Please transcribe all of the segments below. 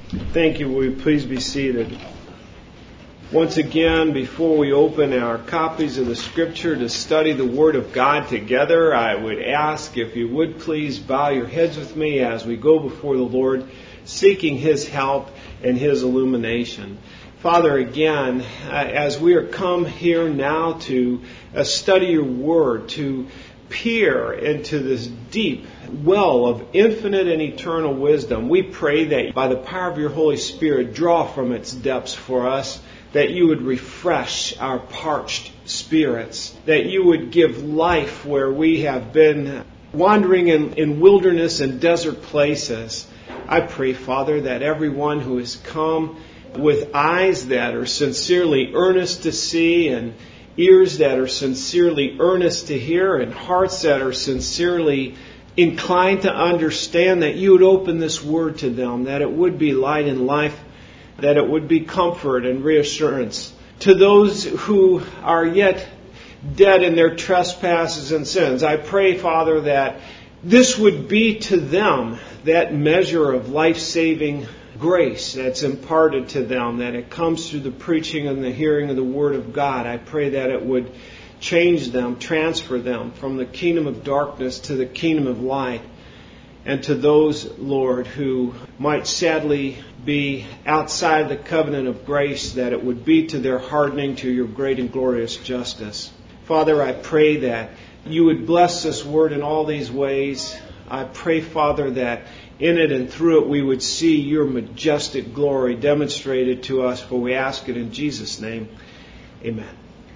Thank you. Will you please be seated? Once again, before we open our copies of the Scripture to study the Word of God together, I would ask if you would please bow your heads with me as we go before the Lord, seeking His help and His illumination. Father, again, as we are come here now to study your Word, to peer into this deep well of infinite and eternal wisdom, we pray that by the power of your Holy Spirit, draw from its depths for us, that you would refresh our parched spirits, that you would give life where we have been wandering in wilderness and desert places. I pray, Father, that everyone who has come with eyes that are sincerely earnest to see, and ears that are sincerely earnest to hear, and hearts that are sincerely inclined to understand, that you would open this word to them, that it would be light and life, that it would be comfort and reassurance to those who are yet dead in their trespasses and sins. I pray, Father, that this would be to them that measure of life-saving grace that's imparted to them, that it comes through the preaching and the hearing of the Word of God. I pray that it would change them, transfer them from the kingdom of darkness to the kingdom of light. And to those, Lord, who might sadly be outside the covenant of grace, that it would be to their hardening to your great and glorious justice. Father, I pray that you would bless this word in all these ways. I pray, Father, that in it and through it we would see your majestic glory demonstrated to us, for we ask it in Jesus' name. Amen.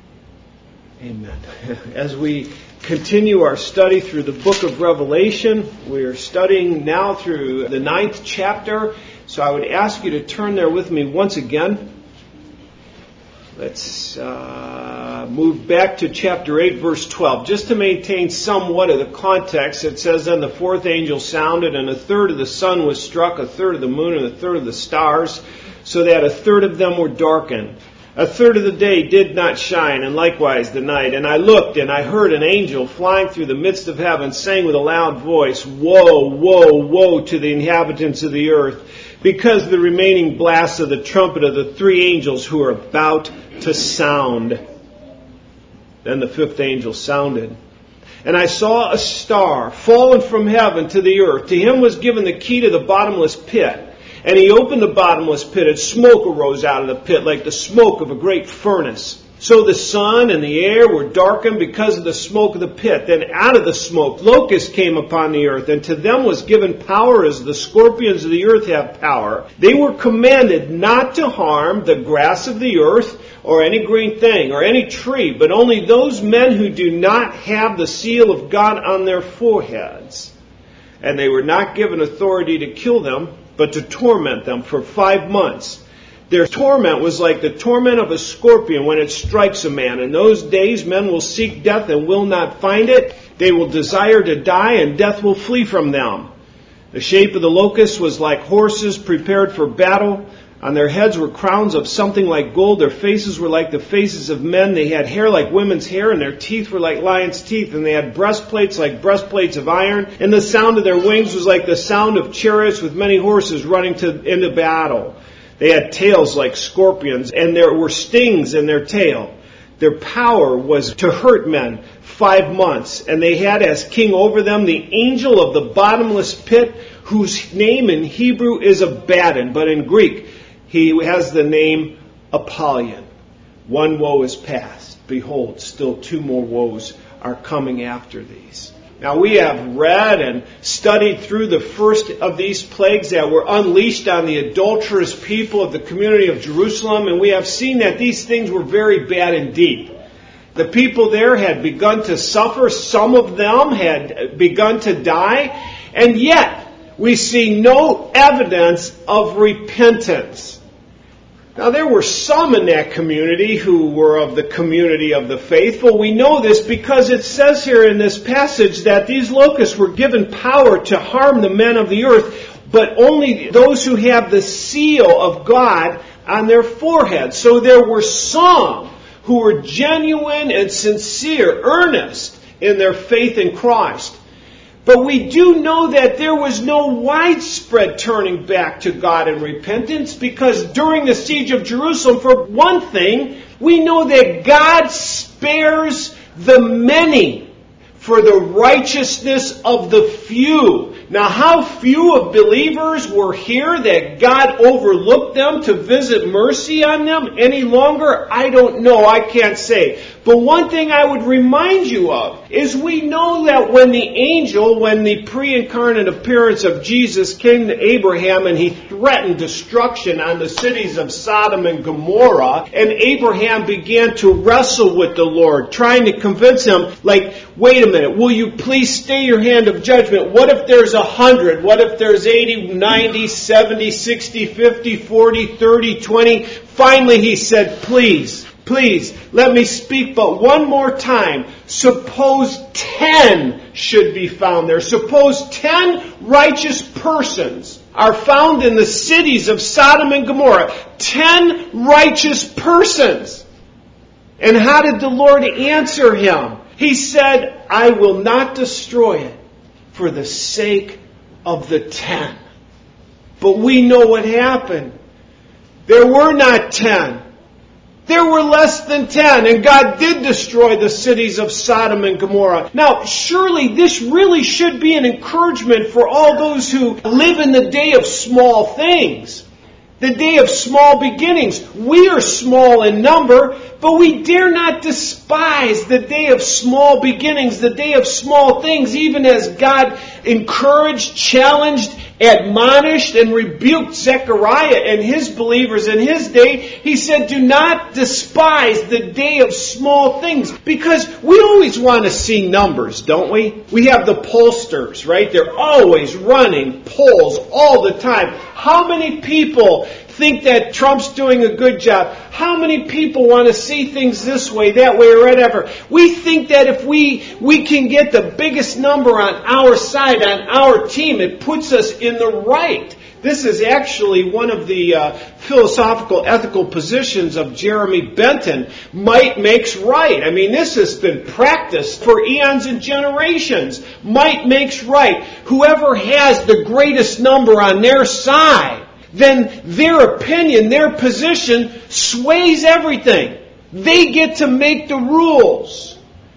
Amen. As we continue our study through the book of Revelation, we are studying now through the 9th chapter. So I would ask you to turn there with me once again. Let's move back to chapter 8, verse 12. Just to maintain somewhat of the context, it says, "Then the fourth angel sounded, and a third of the sun was struck, a third of the moon, and a third of the stars, so that a third of them were darkened. A third of the day did not shine, and likewise the night. And I looked, and I heard an angel flying through the midst of heaven, saying with a loud voice, 'Woe, woe, woe to the inhabitants of the earth, because the remaining blasts of the trumpet of the three angels who are about to sound.' Then the fifth angel sounded. And I saw a star fallen from heaven to the earth. To him was given the key to the bottomless pit. And he opened the bottomless pit, and smoke arose out of the pit like the smoke of a great furnace. So the sun and the air were darkened because of the smoke of the pit. Then out of the smoke locusts came upon the earth, and to them was given power as the scorpions of the earth have power. They were commanded not to harm the grass of the earth, or any green thing, or any tree, but only those men who do not have the seal of God on their foreheads. And they were not given authority to kill them, but to torment them for 5 months. Their torment was like the torment of a scorpion when it strikes a man. In those days men will seek death and will not find it. They will desire to die, and death will flee from them. The shape of the locusts was like horses prepared for battle. On their heads were crowns of something like gold. Their faces were like the faces of men. They had hair like women's hair, and their teeth were like lions' teeth. And they had breastplates like breastplates of iron. And the sound of their wings was like the sound of chariots with many horses running into battle. They had tails like scorpions, and there were stings in their tail. Their power was to hurt men 5 months. And they had as king over them the angel of the bottomless pit, whose name in Hebrew is Abaddon, but in Greek he has the name Apollyon. One woe is past. Behold, still 2 more woes are coming after these. Now we have read and studied through the first of these plagues that were unleashed on the adulterous people of the community of Jerusalem, and we have seen that these things were very bad indeed. The people there had begun to suffer. Some of them had begun to die, and yet we see no evidence of repentance. Now, there were some in that community who were of the community of the faithful. We know this because it says here in this passage that these locusts were given power to harm the men of the earth, but only those who have the seal of God on their foreheads. So there were some who were genuine and sincere, earnest in their faith in Christ. But we do know that there was no widespread turning back to God in repentance, because during the siege of Jerusalem, for one thing, we know that God spares the many for the righteousness of the few. Now, how few of believers were here that God overlooked them to visit mercy on them any longer? I don't know. I can't say. But one thing I would remind you of is we know that when the pre-incarnate appearance of Jesus came to Abraham and he threatened destruction on the cities of Sodom and Gomorrah, and Abraham began to wrestle with the Lord, trying to convince him, like, wait a minute, will you please stay your hand of judgment? What if there's 100? What if there's 80, 90, 70, 60, 50, 40, 30, 20? Finally he said, please, let me speak but one more time. Suppose 10 should be found there. Suppose 10 righteous persons are found in the cities of Sodom and Gomorrah. 10 righteous persons. And how did the Lord answer him? He said, I will not destroy it for the sake of the 10. But we know what happened. There were not 10. There were less than 10, and God did destroy the cities of Sodom and Gomorrah. Now, surely this really should be an encouragement for all those who live in the day of small things. The day of small beginnings. We are small in number, but we dare not despise the day of small beginnings, the day of small things, even as God encouraged, challenged, admonished, and rebuked Zechariah and his believers in his day. He said, do not despise the day of small things, because we always want to see numbers, don't we? We have the pollsters, right? They're always running polls all the time. How many people think that Trump's doing a good job? How many people want to see things this way, that way, or whatever? We think that if we can get the biggest number on our side, on our team, it puts us in the right. This is actually one of the philosophical, ethical positions of Jeremy Bentham. Might makes right. I mean, this has been practiced for eons and generations. Might makes right. Whoever has the greatest number on their side, then their opinion, their position sways everything. They get to make the rules.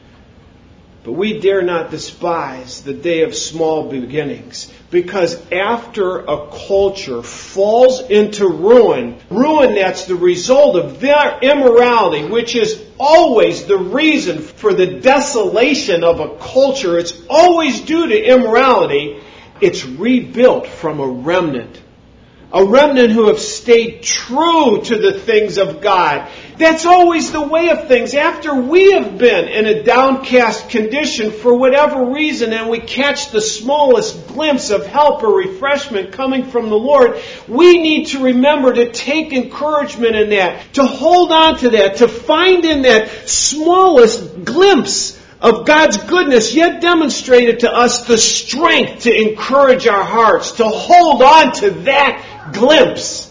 But we dare not despise the day of small beginnings, because after a culture falls into ruin that's the result of their immorality, which is always the reason for the desolation of a culture. It's always due to immorality. It's rebuilt from a remnant. A remnant who have stayed true to the things of God. That's always the way of things. After we have been in a downcast condition for whatever reason, and we catch the smallest glimpse of help or refreshment coming from the Lord, we need to remember to take encouragement in that, to hold on to that, to find in that smallest glimpse of God's goodness, yet demonstrated to us the strength to encourage our hearts, to hold on to that glimpse.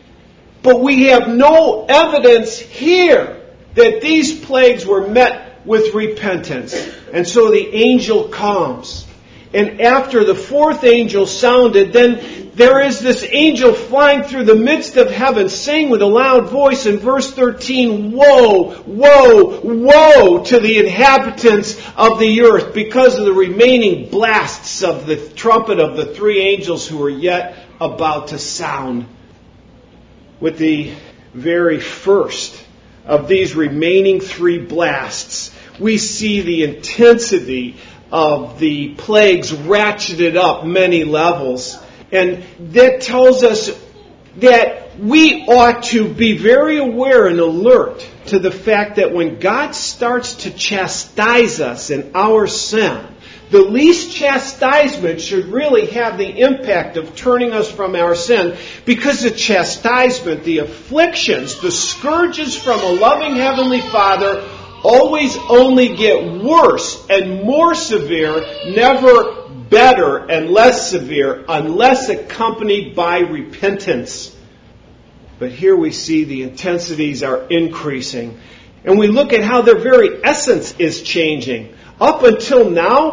But we have no evidence here that these plagues were met with repentance. And so the angel comes. And after the fourth angel sounded, then there is this angel flying through the midst of heaven, saying with a loud voice in verse 13, woe, woe, woe to the inhabitants of the earth, because of the remaining blasts of the trumpet of the three angels who are yet about to sound. With the very first of these remaining three blasts, we see the intensity of the plagues ratcheted up many levels. And that tells us that we ought to be very aware and alert to the fact that when God starts to chastise us in our sin, the least chastisement should really have the impact of turning us from our sin, because the chastisement, the afflictions, the scourges from a loving Heavenly Father always only get worse and more severe, never better and less severe, unless accompanied by repentance. But here we see the intensities are increasing. And we look at how their very essence is changing. Up until now,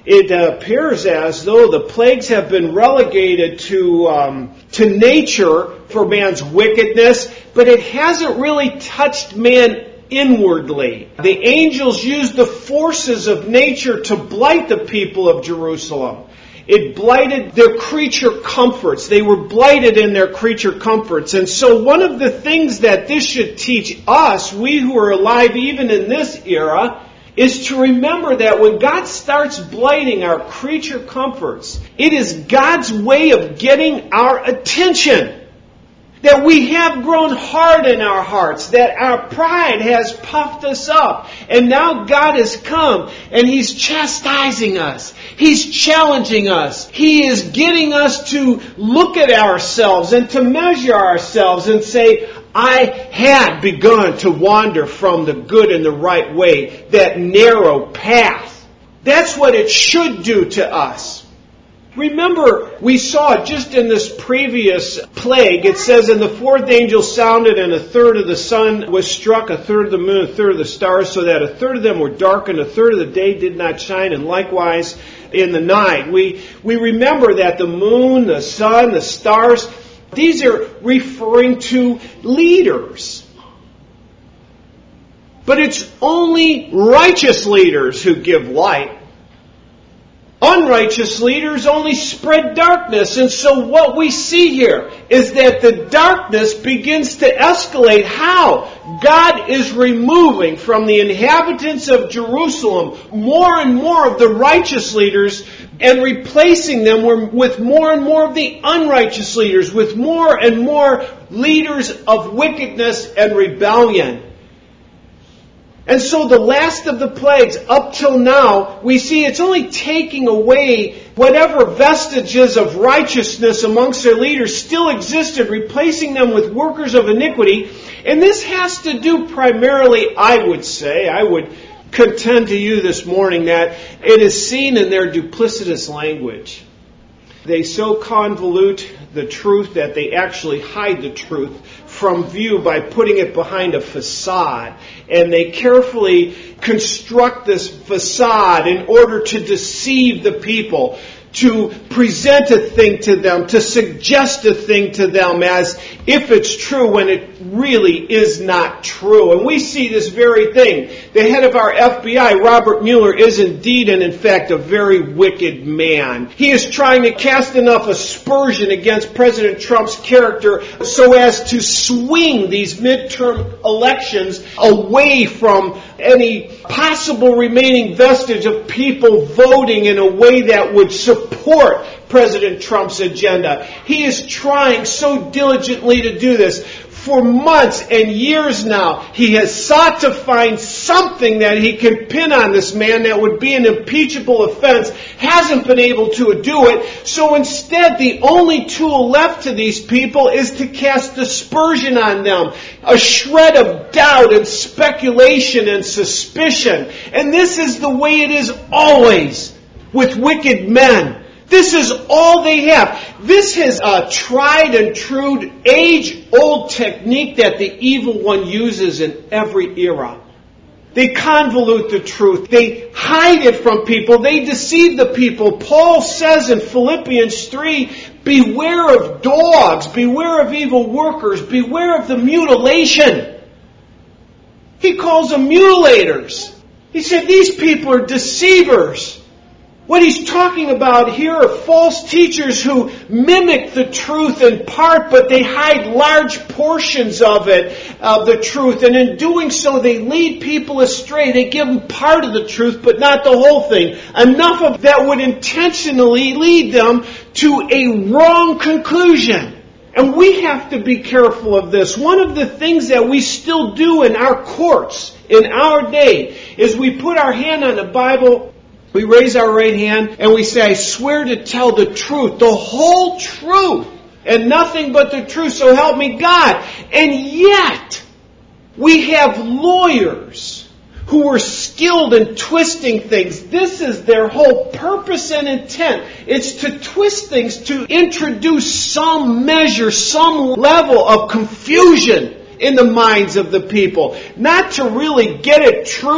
it appears as though the plagues have been relegated to nature for man's wickedness, but it hasn't really touched man inwardly. The angels used the forces of nature to blight the people of Jerusalem. It blighted their creature comforts. They were blighted in their creature comforts. And so one of the things that this should teach us, we who are alive even in this era, is to remember that when God starts blighting our creature comforts, it is God's way of getting our attention. That we have grown hard in our hearts, that our pride has puffed us up, and now God has come and He's chastising us. He's challenging us. He is getting us to look at ourselves and to measure ourselves and say, I had begun to wander from the good and the right way, that narrow path. That's what it should do to us. Remember, we saw just in this previous plague, it says, and the fourth angel sounded, and a third of the sun was struck, a third of the moon, a third of the stars, so that a third of them were darkened, a third of the day did not shine, and likewise in the night. We remember that the moon, the sun, the stars, these are referring to leaders. But it's only righteous leaders who give light. Unrighteous leaders only spread darkness. And so what we see here is that the darkness begins to escalate. How? God is removing from the inhabitants of Jerusalem more and more of the righteous leaders and replacing them with more and more of the unrighteous leaders, with more and more leaders of wickedness and rebellion. And so the last of the plagues, up till now, we see it's only taking away whatever vestiges of righteousness amongst their leaders still existed, replacing them with workers of iniquity. And this has to do primarily, I would contend to you this morning, that it is seen in their duplicitous language. They so convolute the truth that they actually hide the truth from view by putting it behind a facade. And they carefully construct this facade in order to deceive the people, to present a thing to them, to suggest a thing to them as if it's true when it really is not true. And we see this very thing. The head of our FBI, Robert Mueller, is indeed and in fact a very wicked man. He is trying to cast enough aspersion against President Trump's character so as to swing these midterm elections away from any possible remaining vestige of people voting in a way that would support President Trump's agenda. He is trying so diligently to do this. For months and years now, he has sought to find something that he can pin on this man that would be an impeachable offense, hasn't been able to do it. So instead, the only tool left to these people is to cast aspersion on them, a shred of doubt and speculation and suspicion. And this is the way it is always with wicked men. This is all they have. This is a tried and true, age-old technique that the evil one uses in every era. They convolute the truth. They hide it from people. They deceive the people. Paul says in Philippians 3, beware of dogs, beware of evil workers, beware of the mutilation. He calls them mutilators. He said these people are deceivers. What he's talking about here are false teachers who mimic the truth in part, but they hide large portions of it, of the truth. And in doing so, they lead people astray. They give them part of the truth, but not the whole thing. Enough of that would intentionally lead them to a wrong conclusion. And we have to be careful of this. One of the things that we still do in our courts, in our day, is we put our hand on the Bible. We raise our right hand and we say, I swear to tell the truth, the whole truth, and nothing but the truth, so help me God. And yet, we have lawyers who are skilled in twisting things. This is their whole purpose and intent. It's to twist things, to introduce some measure, some level of confusion in the minds of the people. Not to really get at truth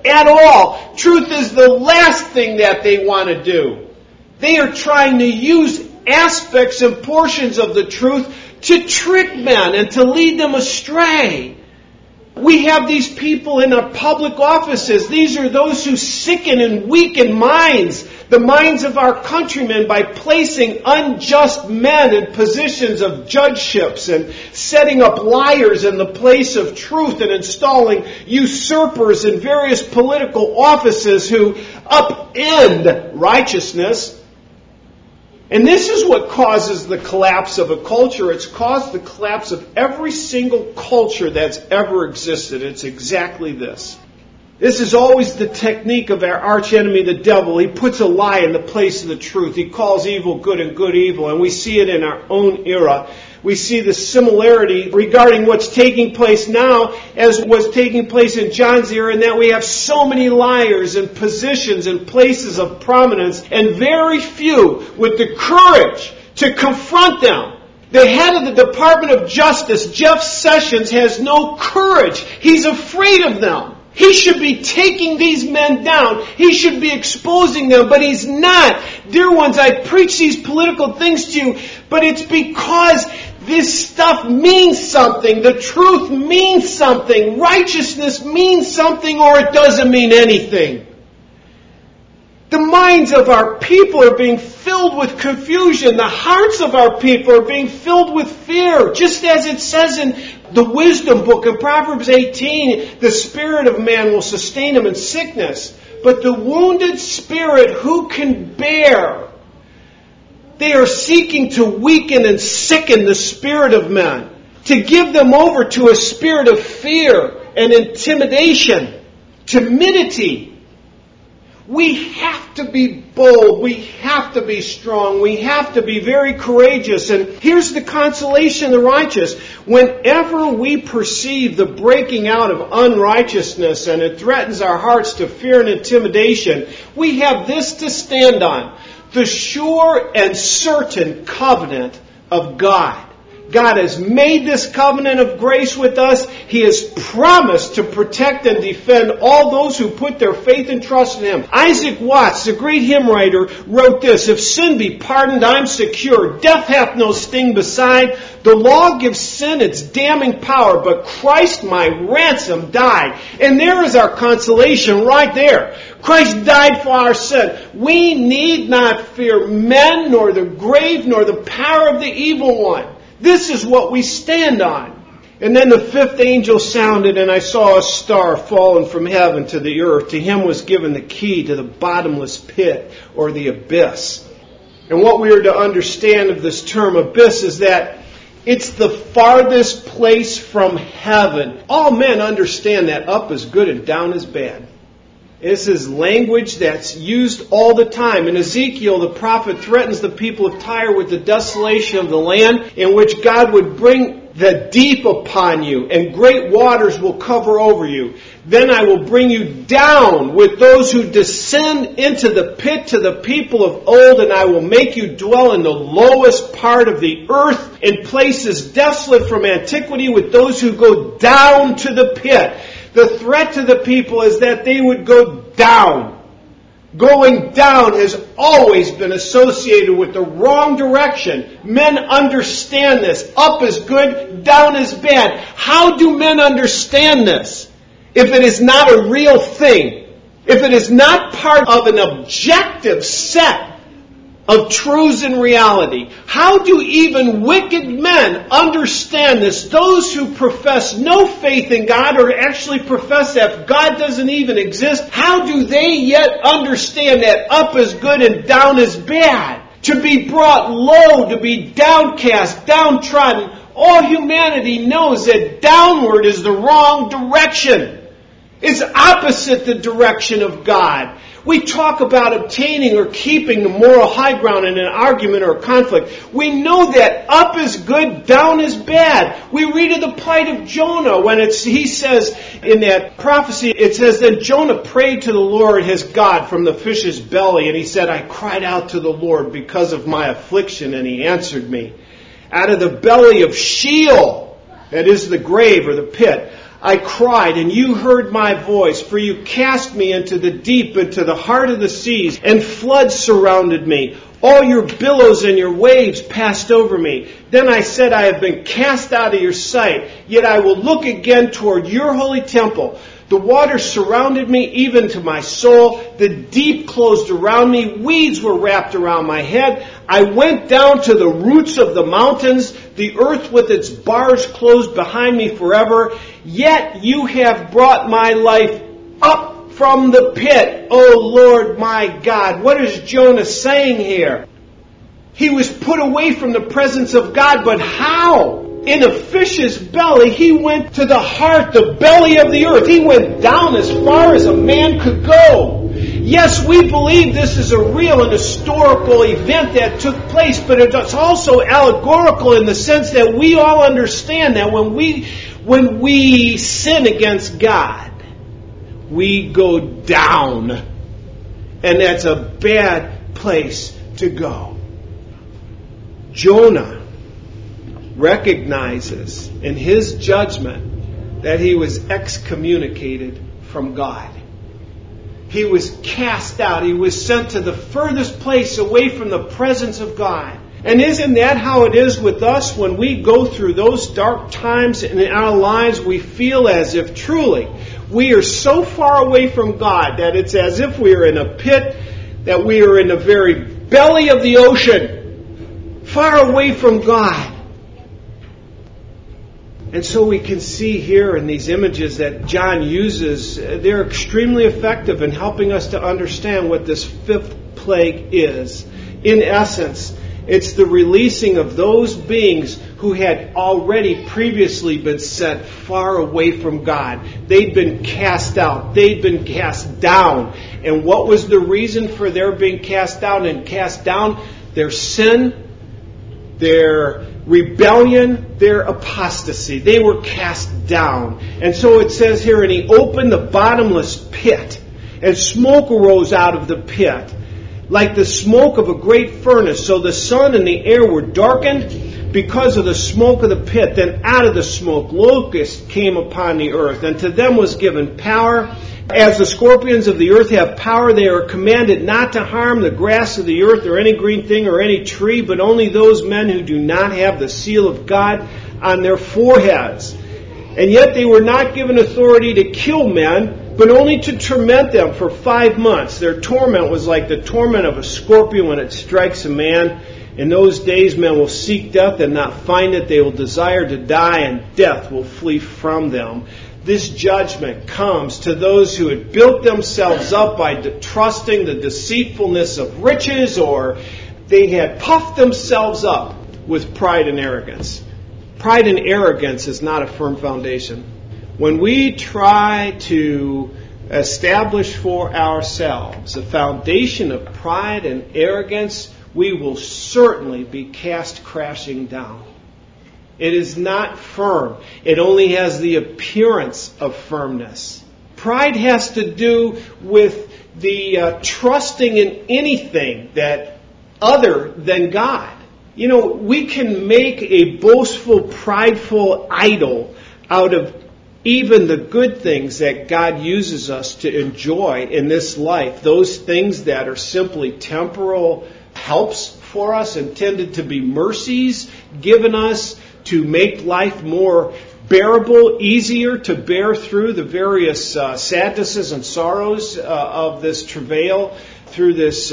at all. Truth is the last thing that they want to do. They are trying to use aspects and portions of the truth to trick men and to lead them astray. We have these people in our public offices. These are those who sicken and weaken minds, the minds of our countrymen, by placing unjust men in positions of judgeships and setting up liars in the place of truth and installing usurpers in various political offices who upend righteousness. And this is what causes the collapse of a culture. It's caused the collapse of every single culture that's ever existed. It's exactly this. This is always the technique of our archenemy, the devil. He puts a lie in the place of the truth. He calls evil good and good evil. And we see it in our own era. We see the similarity regarding what's taking place now as was taking place in John's era, in that we have so many liars in positions and places of prominence, and very few with the courage to confront them. The head of the Department of Justice, Jeff Sessions, has no courage. He's afraid of them. He should be taking these men down. He should be exposing them, but he's not. Dear ones, I preach these political things to you, but it's because this stuff means something. The truth means something. Righteousness means something, or it doesn't mean anything. The minds of our people are being filled with confusion. The hearts of our people are being filled with fear. Just as it says in the wisdom book in Proverbs 18, the spirit of man will sustain him in sickness, but the wounded spirit who can bear? They are seeking to weaken and sicken the spirit of men, to give them over to a spirit of fear and intimidation, timidity. We have to be bold. We have to be strong. We have to be very courageous. And here's the consolation of the righteous. Whenever we perceive the breaking out of unrighteousness and it threatens our hearts to fear and intimidation, we have this to stand on: the sure and certain covenant of God. God has made this covenant of grace with us. He has promised to protect and defend all those who put their faith and trust in Him. Isaac Watts, the great hymn writer, wrote this: "If sin be pardoned, I'm secure. Death hath no sting beside. The law gives sin its damning power, but Christ my ransom died." And there is our consolation right there. Christ died for our sin. We need not fear men, nor the grave, nor the power of the evil one. This is what we stand on. And then the fifth angel sounded, and I saw a star fallen from heaven to the earth. To him was given the key to the bottomless pit, or the abyss. And what we are to understand of this term abyss is that it's the farthest place from heaven. All men understand that up is good and down is bad. This is language that's used all the time. In Ezekiel, the prophet threatens the people of Tyre with the desolation of the land, in which God would bring the deep upon you, and great waters will cover over you. Then I will bring you down with those who descend into the pit to the people of old, and I will make you dwell in the lowest part of the earth, in places desolate from antiquity, with those who go down to the pit. The threat to the people is that they would go down. Going down has always been associated with the wrong direction. Men understand this. Up is good, down is bad. How do men understand this? If it is not a real thing, if it is not part of an objective set of truths and reality, how do even wicked men understand this? Those who profess no faith in God, or actually profess that God doesn't even exist, how do they yet understand that up is good and down is bad? To be brought low, to be downcast, downtrodden. All humanity knows that downward is the wrong direction. It's opposite the direction of God. We talk about obtaining or keeping the moral high ground in an argument or a conflict. We know that up is good, down is bad. We read of the plight of Jonah when he says in that prophecy, it says, "Then Jonah prayed to the Lord his God from the fish's belly, and he said, I cried out to the Lord because of my affliction, and he answered me. Out of the belly of Sheol," that is the grave or the pit, I cried, and you heard my voice, for you cast me into the deep, into the heart of the seas, and floods surrounded me. All your billows and your waves passed over me. Then I said, I have been cast out of your sight, yet I will look again toward your holy temple. The waters surrounded me, even to my soul. The deep closed around me. Weeds were wrapped around my head. I went down to the roots of the mountains. The earth with its bars closed behind me forever. Yet you have brought my life up from the pit, O Lord my God. What is Jonah saying here? He was put away from the presence of God, but how? In a fish's belly, he went to the heart, the belly of the earth. He went down as far as a man could go. Yes, we believe this is a real and historical event that took place, but it's also allegorical in the sense that we all understand that when we sin against God, we go down. And that's a bad place to go. Jonah recognizes in his judgment that he was excommunicated from God. He was cast out. He was sent to the furthest place away from the presence of God. And isn't that how it is with us when we go through those dark times in our lives? We feel as if truly we are so far away from God that it's as if we are in a pit, that we are in the very belly of the ocean, far away from God. And so we can see here in these images that John uses, they're extremely effective in helping us to understand what this fifth plague is. In essence, it's the releasing of those beings who had already previously been sent far away from God. They'd been cast out. They'd been cast down. And what was the reason for their being cast out and cast down? Their sin, their rebellion, their apostasy. They were cast down. And so it says here, and he opened the bottomless pit, and smoke arose out of the pit, like the smoke of a great furnace. So the sun and the air were darkened because of the smoke of the pit. Then out of the smoke locusts came upon the earth, and to them was given power. As the scorpions of the earth have power, they are commanded not to harm the grass of the earth or any green thing or any tree, but only those men who do not have the seal of God on their foreheads. And yet they were not given authority to kill men, but only to torment them for 5 months. Their torment was like the torment of a scorpion when it strikes a man. In those days men will seek death and not find it. They will desire to die, and death will flee from them. This judgment comes to those who had built themselves up by trusting the deceitfulness of riches, or they had puffed themselves up with pride and arrogance. Pride and arrogance is not a firm foundation. When we try to establish for ourselves a foundation of pride and arrogance, we will certainly be cast crashing down. It is not firm. It only has the appearance of firmness. Pride has to do with the trusting in anything that other than God. You know, we can make a boastful, prideful idol out of even the good things that God uses us to enjoy in this life. Those things that are simply temporal helps for us, intended to be mercies given us to make life more bearable, easier to bear through the various sadnesses and sorrows of this travail, through this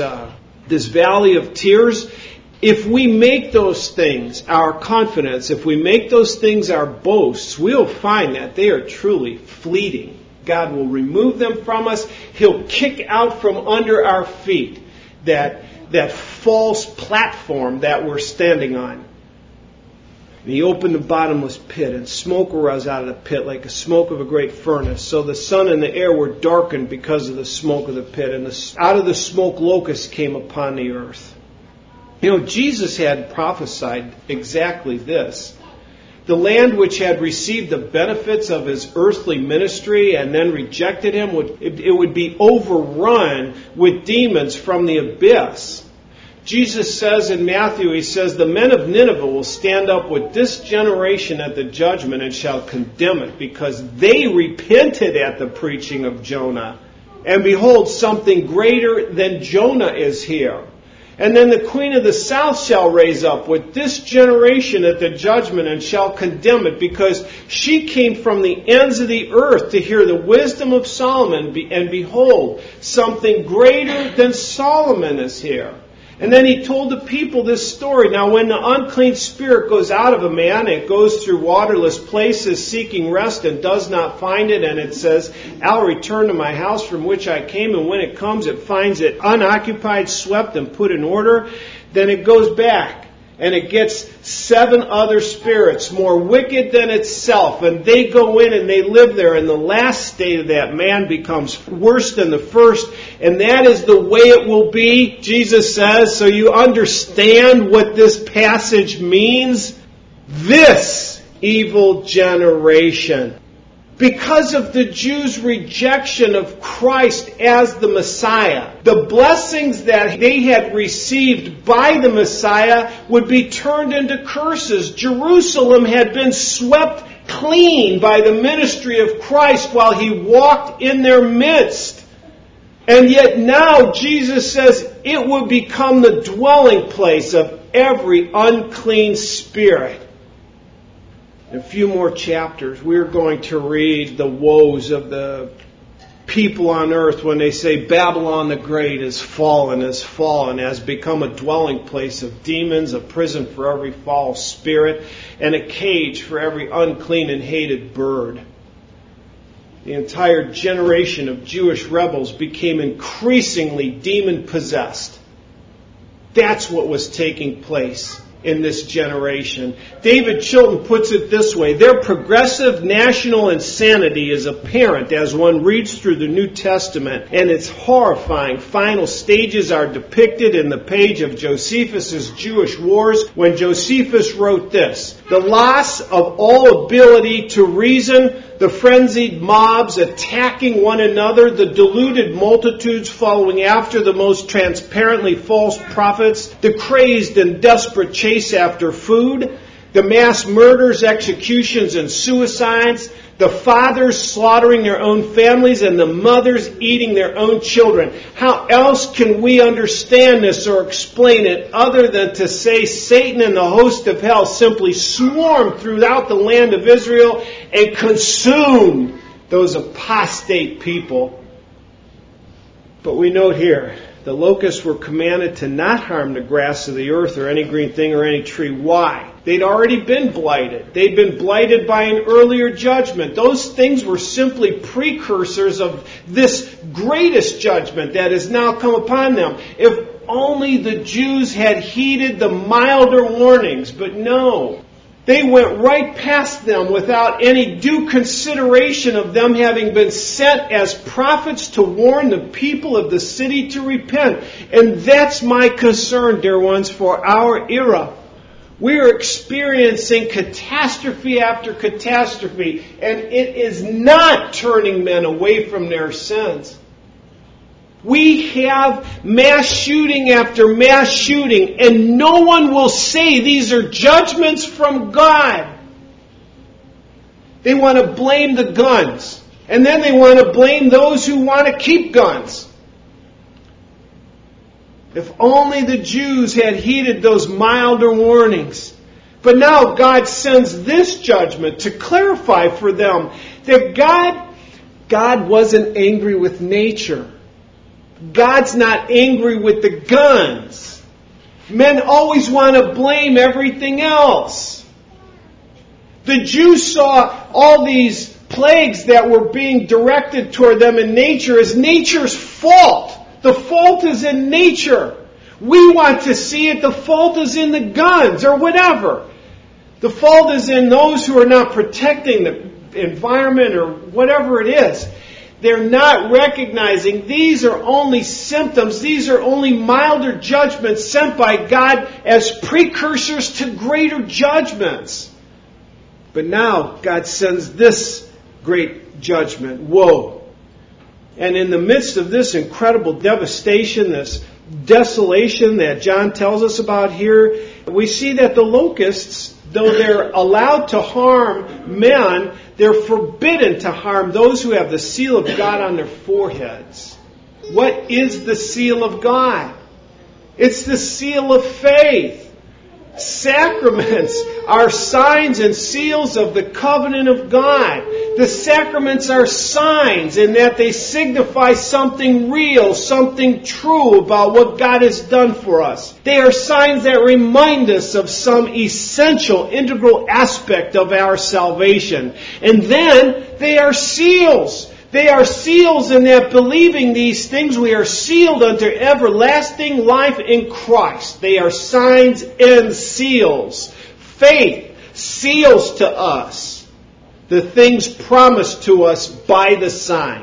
valley of tears. If we make those things our confidence, if we make those things our boasts, we'll find that they are truly fleeting. God will remove them from us. He'll kick out from under our feet that false platform that we're standing on. And he opened the bottomless pit, and smoke arose out of the pit like the smoke of a great furnace. So the sun and the air were darkened because of the smoke of the pit, and out of the smoke locusts came upon the earth. You know, Jesus had prophesied exactly this. The land which had received the benefits of his earthly ministry and then rejected him, it would be overrun with demons from the abyss. Jesus says in Matthew, he says, the men of Nineveh will stand up with this generation at the judgment and shall condemn it, because they repented at the preaching of Jonah. And behold, something greater than Jonah is here. And then the queen of the south shall raise up with this generation at the judgment and shall condemn it, because she came from the ends of the earth to hear the wisdom of Solomon. And behold, something greater than Solomon is here. And then he told the people this story. Now when the unclean spirit goes out of a man, it goes through waterless places seeking rest and does not find it. And it says, I'll return to my house from which I came. And when it comes, it finds it unoccupied, swept, and put in order. Then it goes back. And it gets 7 other spirits more wicked than itself. And they go in and they live there. And the last state of that man becomes worse than the first. And that is the way it will be, Jesus says. So you understand what this passage means? This evil generation. Because of the Jews' rejection of Christ as the Messiah, the blessings that they had received by the Messiah would be turned into curses. Jerusalem had been swept clean by the ministry of Christ while he walked in their midst. And yet now Jesus says it will become the dwelling place of every unclean spirit. In a few more chapters, we're going to read the woes of the people on earth when they say Babylon the Great has fallen, has become a dwelling place of demons, a prison for every foul spirit, and a cage for every unclean and hated bird. The entire generation of Jewish rebels became increasingly demon-possessed. That's what was taking place in this generation. David Chilton puts it this way: their progressive national insanity is apparent as one reads through the New Testament, and its horrifying final stages are depicted in the page of Josephus' Jewish Wars, when Josephus wrote this: the loss of all ability to reason, the frenzied mobs attacking one another, the deluded multitudes following after the most transparently false prophets, the crazed and desperate chase after food, the mass murders, executions, and suicides, the fathers slaughtering their own families, and the mothers eating their own children. How else can we understand this or explain it other than to say Satan and the host of hell simply swarmed throughout the land of Israel and consumed those apostate people? But we note here, the locusts were commanded to not harm the grass of the earth or any green thing or any tree. Why? They'd already been blighted. They'd been blighted by an earlier judgment. Those things were simply precursors of this greatest judgment that has now come upon them. If only the Jews had heeded the milder warnings, but no. They went right past them without any due consideration of them having been sent as prophets to warn the people of the city to repent. And that's my concern, dear ones, for our era. We are experiencing catastrophe after catastrophe, and it is not turning men away from their sins. We have mass shooting after mass shooting, and no one will say these are judgments from God. They want to blame the guns, and then they want to blame those who want to keep guns. If only the Jews had heeded those milder warnings. But now God sends this judgment to clarify for them that God wasn't angry with nature. God's not angry with the guns. Men always want to blame everything else. The Jews saw all these plagues that were being directed toward them in nature as nature's fault. The fault is in nature. We want to see it. The fault is in the guns or whatever. The fault is in those who are not protecting the environment or whatever it is. They're not recognizing these are only symptoms. These are only milder judgments sent by God as precursors to greater judgments. But now God sends this great judgment. Woe. And in the midst of this incredible devastation, this desolation that John tells us about here, we see that the locusts, though they're allowed to harm men, they're forbidden to harm those who have the seal of God on their foreheads. What is the seal of God? It's the seal of faith. Sacraments are signs and seals of the covenant of God. The sacraments are signs in that they signify something real, something true about what God has done for us. They are signs that remind us of some essential, integral aspect of our salvation. And then they are seals. They are seals in that believing these things, we are sealed unto everlasting life in Christ. They are signs and seals. Faith seals to us the things promised to us by the sign.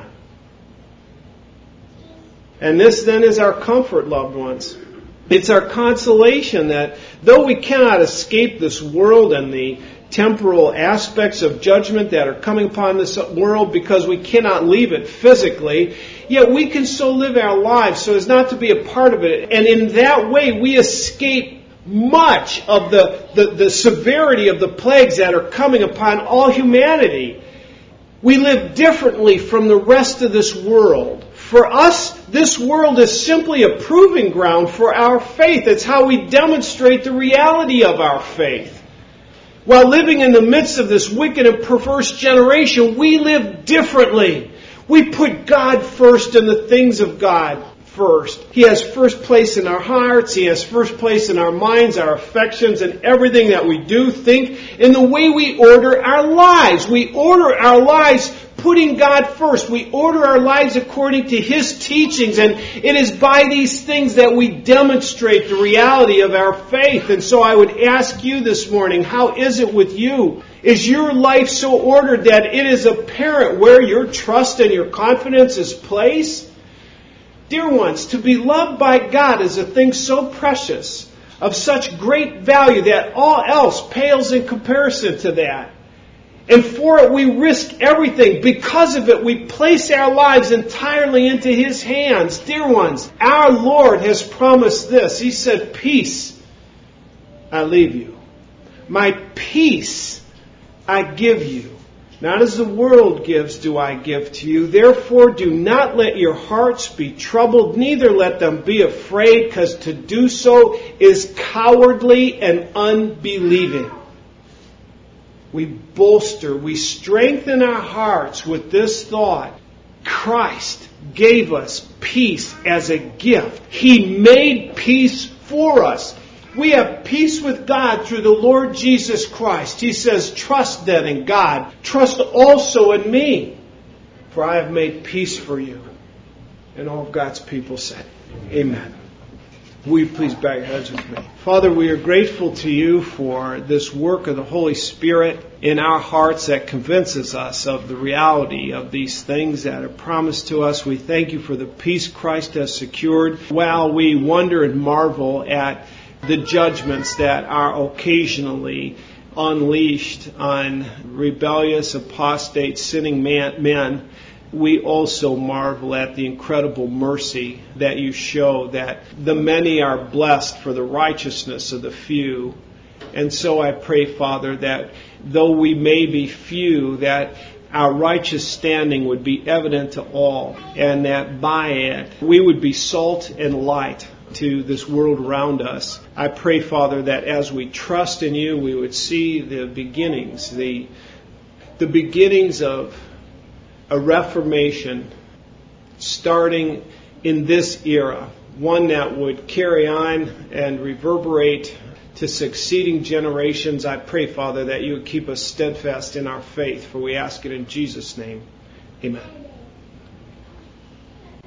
And this then is our comfort, loved ones. It's our consolation that though we cannot escape this world and the temporal aspects of judgment that are coming upon this world because we cannot leave it physically, yet we can so live our lives so as not to be a part of it. And in that way we escape much of the severity of the plagues that are coming upon all humanity. We live differently from the rest of this world. For us, this world is simply a proving ground for our faith. It's how we demonstrate the reality of our faith. While living in the midst of this wicked and perverse generation, we live differently. We put God first and the things of God first. He has first place in our hearts. He has first place in our minds, our affections, and everything that we do, think, in the way we order our lives. We order our lives putting God first. We order our lives according to His teachings, and it is by these things that we demonstrate the reality of our faith. And so I would ask you this morning, how is it with you? Is your life so ordered that it is apparent where your trust and your confidence is placed? Dear ones, to be loved by God is a thing so precious, of such great value that all else pales in comparison to that. And for it we risk everything. Because of it we place our lives entirely into His hands. Dear ones, our Lord has promised this. He said, "Peace I leave you. My peace I give you. Not as the world gives do I give to you. Therefore do not let your hearts be troubled, neither let them be afraid, because to do so is cowardly and unbelieving." We bolster, we strengthen our hearts with this thought. Christ gave us peace as a gift. He made peace for us. We have peace with God through the Lord Jesus Christ. He says, trust then in God. Trust also in me, for I have made peace for you. And all of God's people said, Amen. Will you please bow your heads with me? Father, we are grateful to you for this work of the Holy Spirit in our hearts that convinces us of the reality of these things that are promised to us. We thank you for the peace Christ has secured. While we wonder and marvel at the judgments that are occasionally unleashed on rebellious, apostate, sinning men, we also marvel at the incredible mercy that you show, that the many are blessed for the righteousness of the few. And so I pray, Father, that though we may be few, that our righteous standing would be evident to all, and that by it we would be salt and light to this world around us. I pray, Father, that as we trust in you, we would see the beginnings, the beginnings of a reformation starting in this era, one that would carry on and reverberate to succeeding generations. I pray, Father, that you would keep us steadfast in our faith, for we ask it in Jesus' name. Amen.